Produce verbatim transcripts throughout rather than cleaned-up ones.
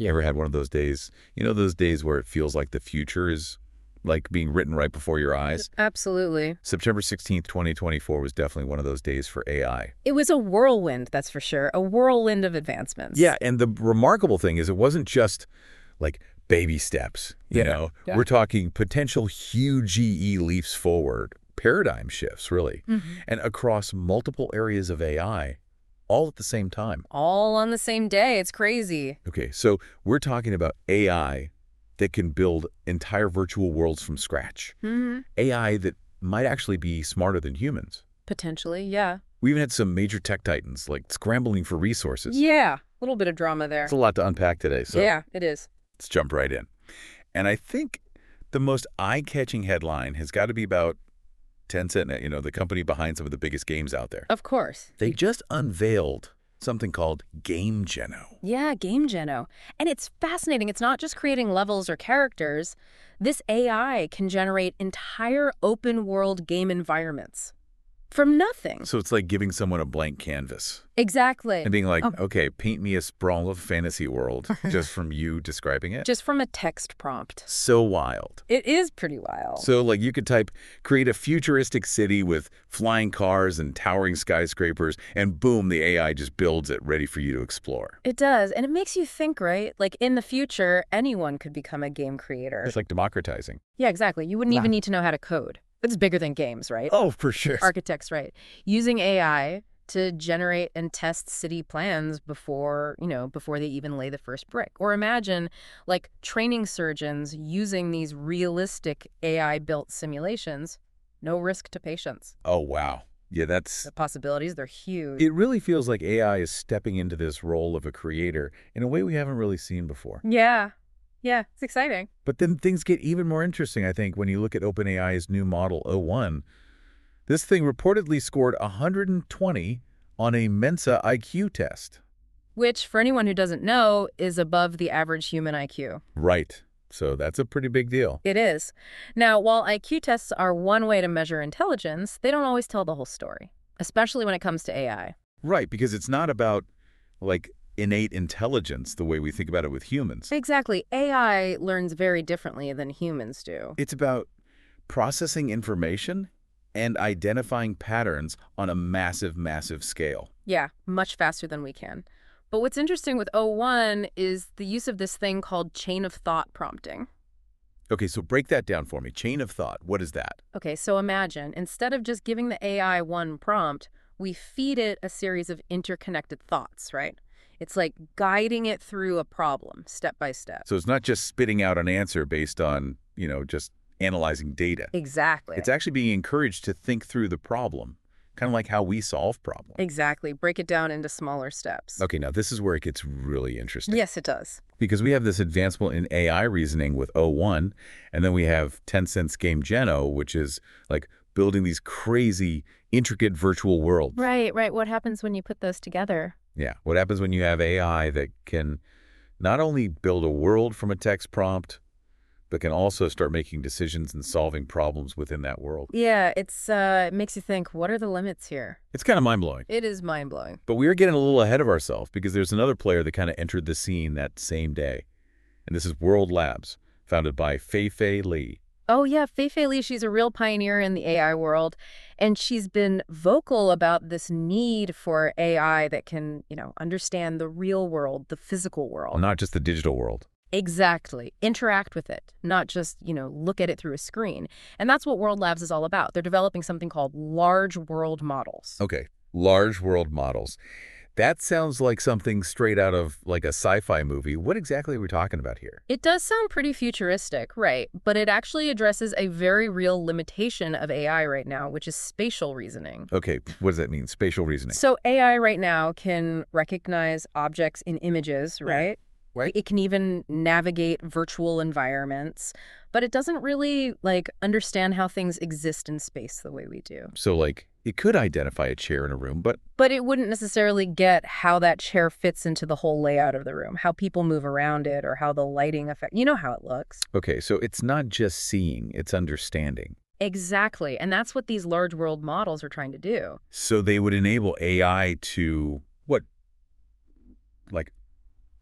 You ever had one of those days, you know, those days where it feels like the future is like being written right before your eyes? Absolutely. September sixteenth, twenty twenty-four was definitely one of those days for A I. It was a whirlwind, that's for sure. A whirlwind of advancements. Yeah, and the remarkable thing is it wasn't just like baby steps, you Yeah. know? Yeah. We're talking potential huge G E leaps forward, paradigm shifts, really, Mm-hmm. and across multiple areas of A I, all at the same time. All on the same day. It's crazy. Okay, so we're talking about A I that can build entire virtual worlds from scratch. Mm-hmm. A I that might actually be smarter than humans. Potentially, yeah. We even had some major tech titans like scrambling for resources. Yeah. A little bit of drama there. It's a lot to unpack today, so Yeah, it is. let's jump right in. And I think the most eye-catching headline has got to be about Tencent, you know, the company behind some of the biggest games out there. Of course. They just unveiled something called Game Geno. Yeah, Game Geno. And it's fascinating. It's not just creating levels or characters. This A I can generate entire open world game environments from nothing. So it's like giving someone a blank canvas Exactly. and being like, Oh. okay, paint me a sprawl of fantasy world just from you describing it. Just from a text prompt. So wild. It is pretty wild. So like you could type, create a futuristic city with flying cars and towering skyscrapers, and boom, the A I just builds it ready for you to explore. It does. And it makes you think, right? Like in the future, anyone could become a game creator. It's like democratizing. Yeah, exactly. You wouldn't Wow. even need to know how to code. It's bigger than games, right? Oh, for sure. Architects, right. Using A I to generate and test city plans before, you know, before they even lay the first brick. Or imagine like training surgeons using these realistic A I-built simulations, no risk to patients. Oh, wow. Yeah, that's... The possibilities, they're huge. It really feels like A I is stepping into this role of a creator in a way we haven't really seen before. Yeah. Yeah, it's exciting. But then things get even more interesting, I think, when you look at OpenAI's new model O one. This thing reportedly scored one hundred twenty on a Mensa I Q test. Which, for anyone who doesn't know, is above the average human I Q. Right. So that's a pretty big deal. It is. Now, while I Q tests are one way to measure intelligence, they don't always tell the whole story, especially when it comes to A I. Right, because it's not about, like, innate intelligence the way we think about it with humans. Exactly. A I learns very differently than humans do. It's about processing information and identifying patterns on a massive, massive scale. Yeah, much faster than we can. But what's interesting with O one is the use of this thing called chain of thought prompting. Okay, so break that down for me. Chain of thought, what is that? Okay, so imagine, instead of just giving the A I one prompt, we feed it a series of interconnected thoughts, right? It's like guiding it through a problem, step by step. So it's not just spitting out an answer based on, you know, just analyzing data. Exactly. It's actually being encouraged to think through the problem, kind of like how we solve problems. Exactly. Break it down into smaller steps. Okay, now this is where it gets really interesting. Yes, it does. Because we have this advancement in A I reasoning with O one, and then we have Tencent's Game Geno, which is like building these crazy, intricate virtual worlds. Right, right. What happens when you put those together? Yeah. What happens when you have A I that can not only build a world from a text prompt, but can also start making decisions and solving problems within that world? Yeah, it's uh, it makes you think, what are the limits here? It's kind of mind-blowing. It is mind-blowing. But we are getting a little ahead of ourselves because there's another player that kind of entered the scene that same day. And this is World Labs, founded by Fei-Fei Li. Oh, yeah, Fei-Fei Li, she's a real pioneer in the A I world, and she's been vocal about this need for A I that can, you know, understand the real world, the physical world. Well, not just the digital world. Exactly. Interact with it, not just, you know, look at it through a screen. And that's what World Labs is all about. They're developing something called large world models. Okay, large world models. That sounds like something straight out of like a sci-fi movie. What exactly are we talking about here? It does sound pretty futuristic, right? But it actually addresses a very real limitation of A I right now, which is spatial reasoning. Okay, what does that mean? Spatial reasoning. So A I right now can recognize objects in images, right? Right. It can even navigate virtual environments, but it doesn't really, like, understand how things exist in space the way we do. So, like, it could identify a chair in a room, but... But it wouldn't necessarily get how that chair fits into the whole layout of the room, how people move around it, or how the lighting affect. You know how it looks. Okay, so it's not just seeing, it's understanding. Exactly, and that's what these large world models are trying to do. So they would enable A I to, what, like,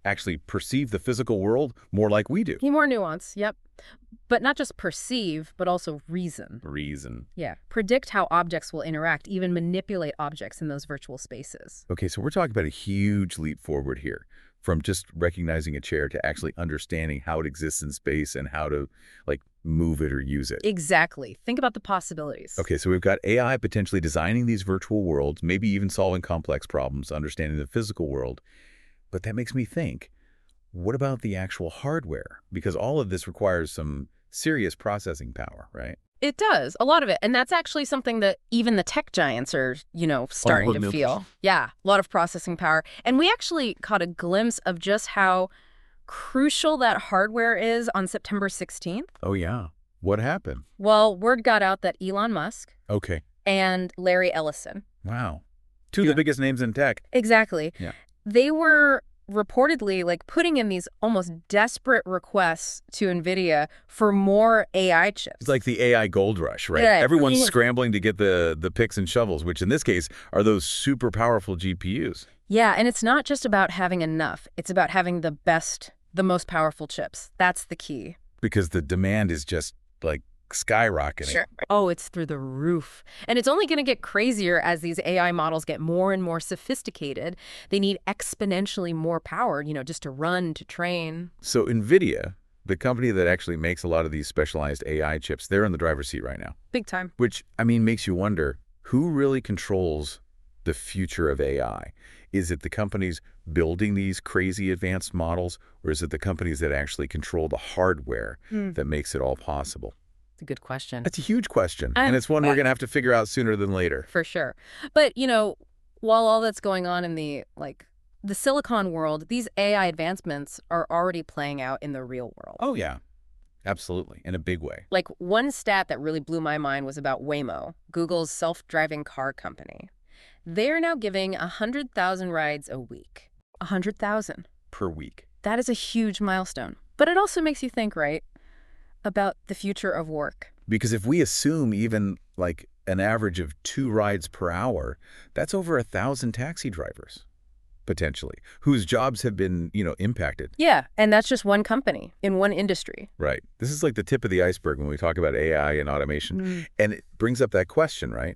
actually perceive the physical world more like we do. More nuance, yep. But not just perceive, but also reason. Reason. Yeah. Predict how objects will interact, even manipulate objects in those virtual spaces. Okay, so we're talking about a huge leap forward here, from just recognizing a chair to actually understanding how it exists in space and how to, like, move it or use it. Exactly. Think about the possibilities. Okay, so we've got A I potentially designing these virtual worlds, maybe even solving complex problems, understanding the physical world. But that makes me think, what about the actual hardware? Because all of this requires some serious processing power, right? It does, a lot of it. And that's actually something that even the tech giants are, you know, starting to feel. Yeah, a lot of processing power. And we actually caught a glimpse of just how crucial that hardware is on September sixteenth. Oh, yeah. What happened? Well, word got out that Elon Musk Okay. and Larry Ellison. Wow. Two of the biggest names in tech. Exactly. Yeah. They were reportedly like putting in these almost desperate requests to NVIDIA for more A I chips. It's like the A I gold rush, right? Yeah, Everyone's yeah. scrambling to get the, the picks and shovels, which in this case are those super powerful G P Us. Yeah, and it's not just about having enough. It's about having the best, the most powerful chips. That's the key. Because the demand is just, like, skyrocketing. Sure. Oh, it's through the roof. And it's only going to get crazier as these A I models get more and more sophisticated. They need exponentially more power, you know, just to run, to train. So NVIDIA, the company that actually makes a lot of these specialized A I chips, they're in the driver's seat right now. Big time. Which, I mean, makes you wonder, who really controls the future of A I? Is it the companies building these crazy advanced models, or is it the companies that actually control the hardware Mm. that makes it all possible? It's a good question. That's a huge question, Um, and it's one we're going to have to figure out sooner than later. For sure. But, you know, while all that's going on in the, like, the Silicon world, these A I advancements are already playing out in the real world. Oh, yeah. Absolutely. In a big way. Like, one stat that really blew my mind was about Waymo, Google's self-driving car company. They're now giving one hundred thousand rides a week. one hundred thousand. Per week. That is a huge milestone. But it also makes you think, right, about the future of work. Because if we assume even, like, an average of two rides per hour, that's over a thousand taxi drivers, potentially, whose jobs have been, you know, impacted. Yeah, and that's just one company in one industry. Right. This is like the tip of the iceberg when we talk about A I and automation. Mm. And it brings up that question, right?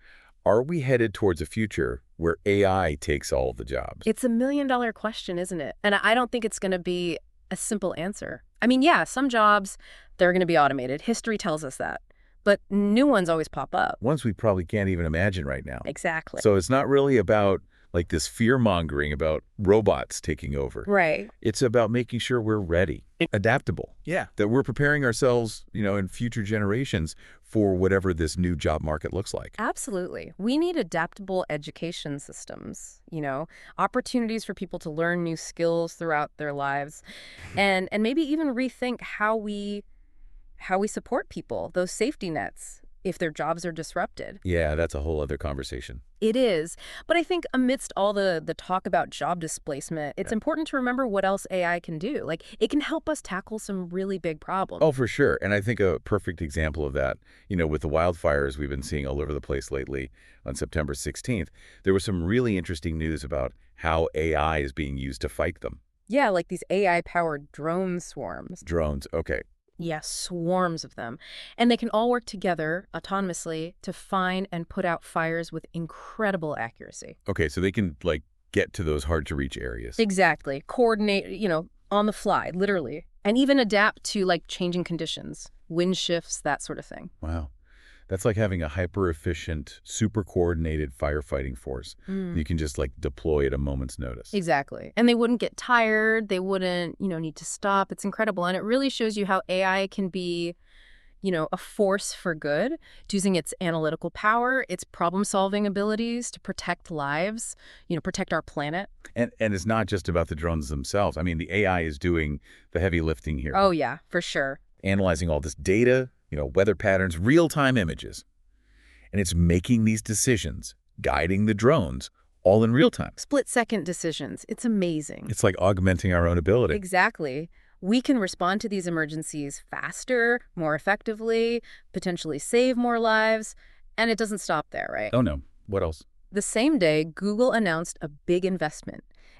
Are we headed towards a future where A I takes all of the jobs? It's a million dollar question, isn't it? And I don't think it's going to be a simple answer. I mean, yeah, some jobs, they're going to be automated. History tells us that. But new ones always pop up. Ones we probably can't even imagine right now. Exactly. So it's not really about, like, this fear-mongering about robots taking over. Right. It's about making sure we're ready, adaptable. Yeah. That we're preparing ourselves, you know, in future generations for whatever this new job market looks like. Absolutely. We need adaptable education systems, you know, opportunities for people to learn new skills throughout their lives, and and maybe even rethink how we how we support people, those safety nets, if their jobs are disrupted. Yeah, that's a whole other conversation. It is. But I think amidst all the the talk about job displacement, it's Yeah. important to remember what else A I can do. Like, it can help us tackle some really big problems. Oh, for sure. And I think a perfect example of that, you know, with the wildfires we've been seeing all over the place lately on September sixteenth, there was some really interesting news about how A I is being used to fight them. Yeah, like these A I-powered drone swarms. Drones, okay. Yeah, swarms of them. And they can all work together autonomously to find and put out fires with incredible accuracy. Okay, so they can, like, get to those hard-to-reach areas. Exactly. Coordinate, you know, on the fly, literally. And even adapt to, like, changing conditions, wind shifts, that sort of thing. Wow. That's like having a hyper-efficient, super-coordinated firefighting force. Mm. You can just, like, deploy at a moment's notice. Exactly. And they wouldn't get tired. They wouldn't, you know, need to stop. It's incredible. And it really shows you how A I can be, you know, a force for good, using its analytical power, its problem-solving abilities to protect lives, you know, protect our planet. And, and it's not just about the drones themselves. I mean, the A I is doing the heavy lifting here. Oh, yeah, for sure. Analyzing all this data, you know, weather patterns, real-time images. And it's making these decisions, guiding the drones, all in real time. Split-second decisions. It's amazing. It's like augmenting our own ability. Exactly. We can respond to these emergencies faster, more effectively, potentially save more lives, and it doesn't stop there, right? Oh, no. What else? The same day, Google announced a big investment,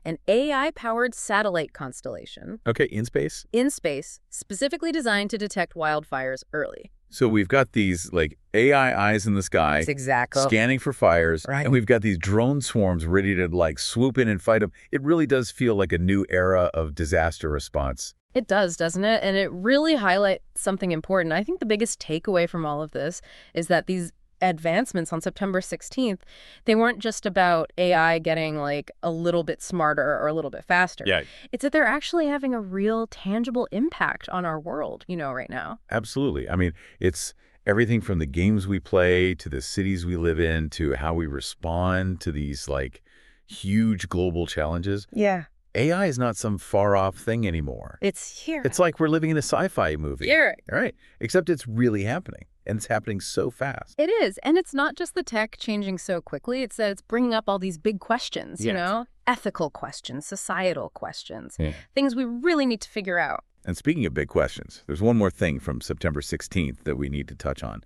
an A I-powered satellite constellation Okay, in space? in space specifically designed to detect wildfires early. So we've got these, like, A I eyes in the sky, That's exactly. scanning for fires, Right. and we've got these drone swarms ready to, like, swoop in and fight them. It really does feel like a new era of disaster response. It does, doesn't it? And it really highlights something important. I think the biggest takeaway from all of this is that these advancements on September sixteenth, they weren't just about A I getting like a little bit smarter or a little bit faster. Yeah, It's that they're actually having a real tangible impact on our world, you know, right now. absolutely. I mean, it's everything from the games we play to the cities we live in to how we respond to these, like, huge global challenges. Yeah. A I is not some far-off thing anymore. It's here. It's like we're living in a sci-fi movie. here. All right. Except it's really happening, and it's happening so fast. It is. And it's not just the tech changing so quickly. It's that it's bringing up all these big questions, you Yes. know, ethical questions, societal questions, Yeah. things we really need to figure out. And speaking of big questions, there's one more thing from September sixteenth that we need to touch on.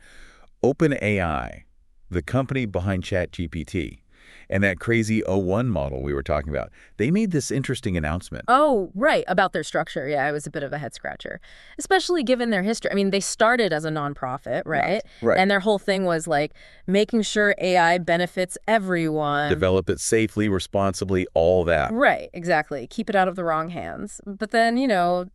OpenAI, the company behind ChatGPT, and that crazy O one model we were talking about, they made this interesting announcement. Oh, right, about their structure. Yeah, it was a bit of a head scratcher, especially given their history. I mean, they started as a nonprofit, right? Right. And their whole thing was like making sure A I benefits everyone. Develop it safely, responsibly, all that. Right, exactly. Keep it out of the wrong hands. But then, you know,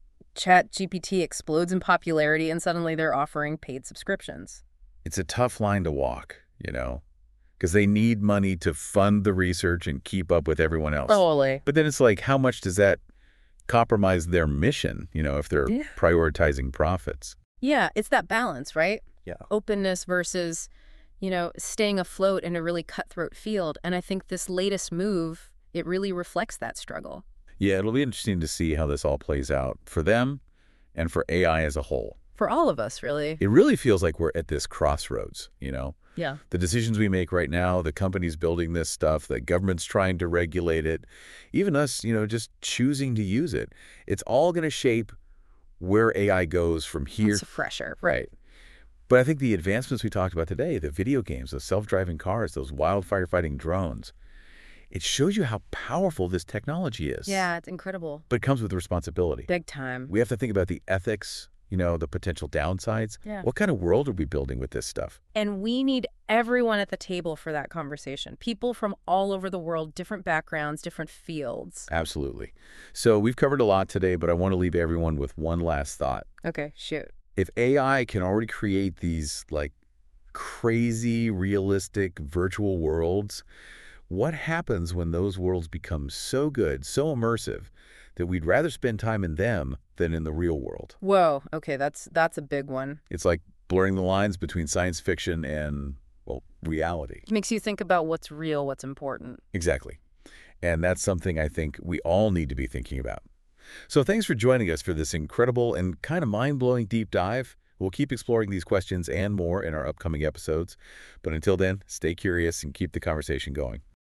ChatGPT explodes in popularity and suddenly they're offering paid subscriptions. It's a tough line to walk, you know, because they need money to fund the research and keep up with everyone else. Totally. But then it's like, how much does that compromise their mission, you know, if they're Yeah. prioritizing profits? Yeah, it's that balance, right? Yeah. Openness versus, you know, staying afloat in a really cutthroat field. And I think this latest move, it really reflects that struggle. Yeah, it'll be interesting to see how this all plays out for them and for A I as a whole. For all of us, really. It really feels like we're at this crossroads, you know? Yeah. The decisions we make right now, the companies building this stuff, the government's trying to regulate it, even us, you know, just choosing to use it. It's all going to shape where A I goes from here. It's a fresher. Right. But I think the advancements we talked about today, the video games, the self-driving cars, those wildfire fighting drones, it shows you how powerful this technology is. Yeah, it's incredible. But it comes with responsibility. Big time. We have to think about the ethics, you know, the potential downsides. Yeah. What kind of world are we building with this stuff? And we need everyone at the table for that conversation. People from all over the world, different backgrounds, different fields. Absolutely. So we've covered a lot today, but I want to leave everyone with one last thought. Okay, shoot. If A I can already create these, like, crazy, realistic virtual worlds, what happens when those worlds become so good, so immersive, that we'd rather spend time in them than in the real world? Whoa, okay, that's that's a big one. It's like blurring the lines between science fiction and, well, reality. It makes you think about what's real, what's important. Exactly. And that's something I think we all need to be thinking about. So thanks for joining us for this incredible and kind of mind-blowing deep dive. We'll keep exploring these questions and more in our upcoming episodes. But until then, stay curious and keep the conversation going.